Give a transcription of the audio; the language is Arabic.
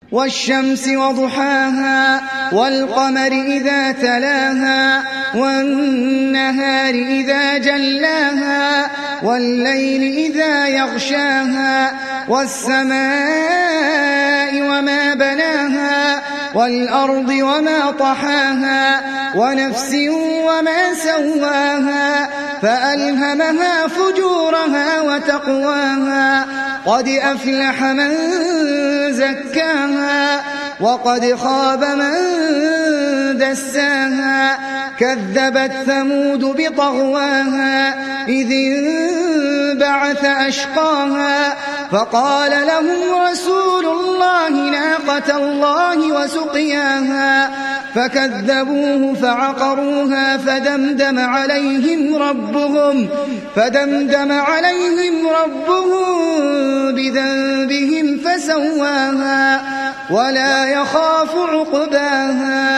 والشمس وضحاها والقمر إذا تلاها والنهار إذا جلاها والليل إذا يغشاها والسماء وما بناها والأرض وما طحاها ونفس وما سواها فألهمها فجورها وتقواها قد أفلح من زكاها وقد خاب من دساها كذبت ثمود بطغواها إذ انبعث أشقاها فقال لهم رسول الله ناقة الله وسقياها فكذبوه فعقروها فدمدم عليهم ربهم بذنبهم فسواها ولا يخاف عقباها